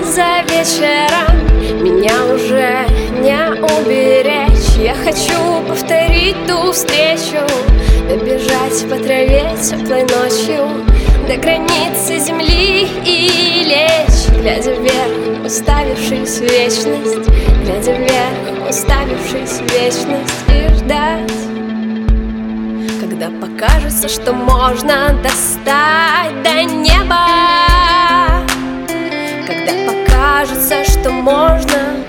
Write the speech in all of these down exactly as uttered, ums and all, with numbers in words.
за вечером, меня уже не уберечь. Я хочу повторить ту встречу, добежать по траве теплой ночью до границы земли и лечь, глядя вверх, уставившись в вечность, глядя вверх, уставившись в вечность, и ждать, когда покажется, что можно достать до неба, когда покажется, что можно,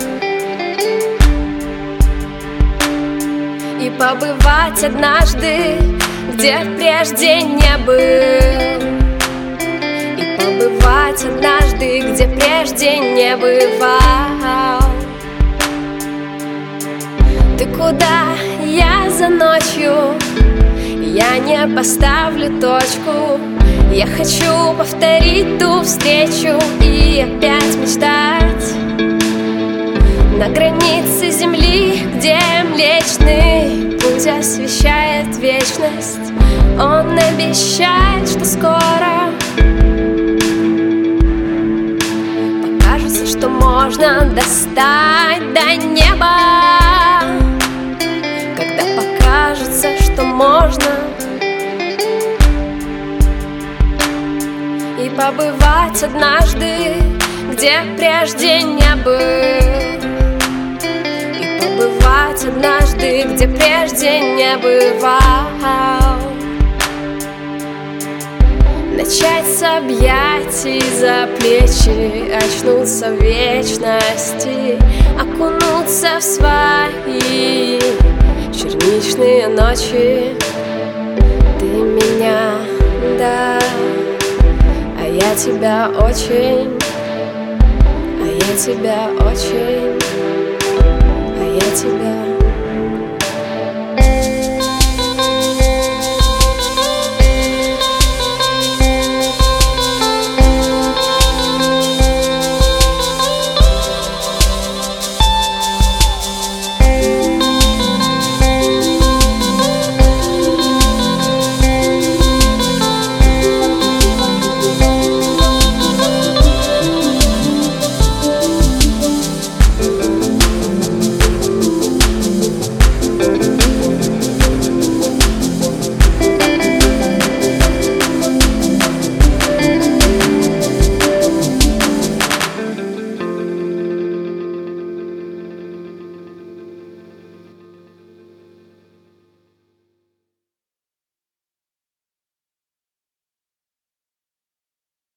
и побывать однажды, где прежде не был, и побывать однажды, где прежде не бывал. Ты куда? Я за ночью, я не поставлю точку. Я хочу повторить ту встречу и опять мечтать на границе земли, где Млечный Путь освещает вечность. Он обещает, что скоро покажется, что можно достать до неба, когда покажется, что можно, и побывать однажды, где прежде не был, и побывать однажды, где прежде не бывал. Начать с объятий за плечи, очнуться в вечности, окунуться в свои черничные ночи. Ты меня, да, а я тебя очень, а я тебя очень, а я тебя